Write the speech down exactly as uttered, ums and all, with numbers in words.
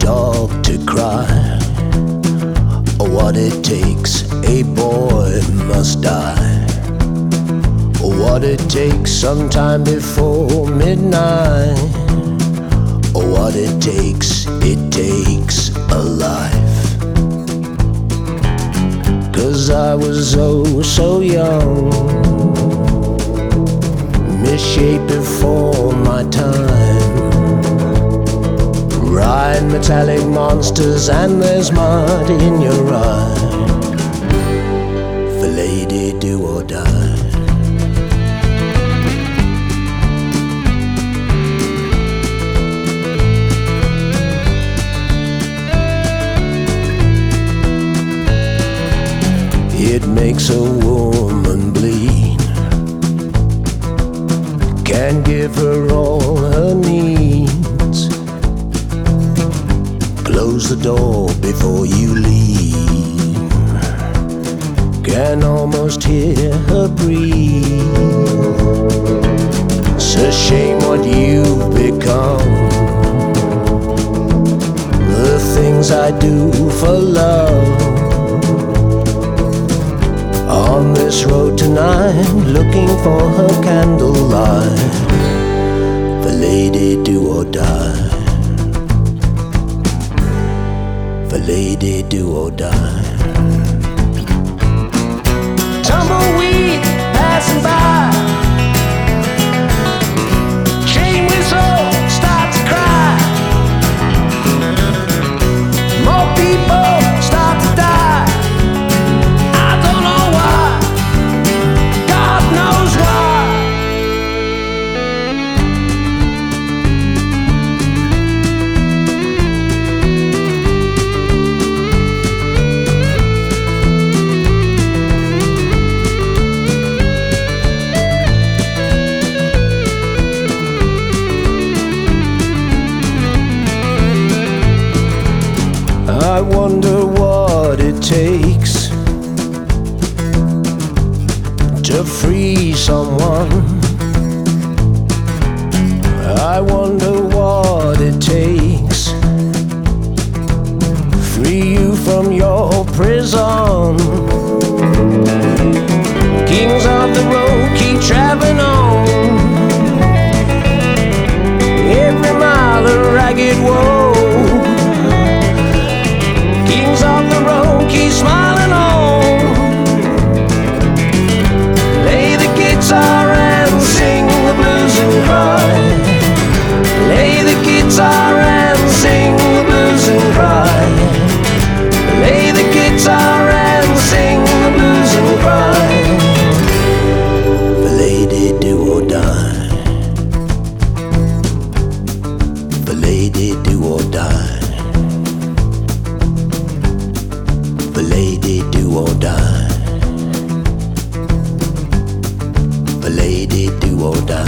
dog to cry, or what it takes, a boy must die, or what it takes sometime before midnight, or what it takes, it takes a life. 'Cause I was oh so young, misshaped before my time, ride metallic monsters and there's mud in your eye. For lady, do or die. It makes a woman bleed, can give her all her needs. Close the door before you leave, can almost hear her breathe. It's a shame what you've become, the things I do for love. On this road tonight, looking for her candlelight. For lady, do or die. For lady, do or die. Tumbleweed passing by, chain whistle start to cry. More people start to die. I don't know why, God knows why. I wonder what it takes to free someone. I wonder what it takes, free you from your prison. Kings of the road keep traveling on, every mile a ragged woe. Kings of the road keep smiling on. Lay the guitar and sing the blues and cry. Lay the guitar and sing the blues and cry. Lay the guitar and sing the blues and cry. For lady, do or die. For lady, do or die. For lady, do or die. For lady, do or die.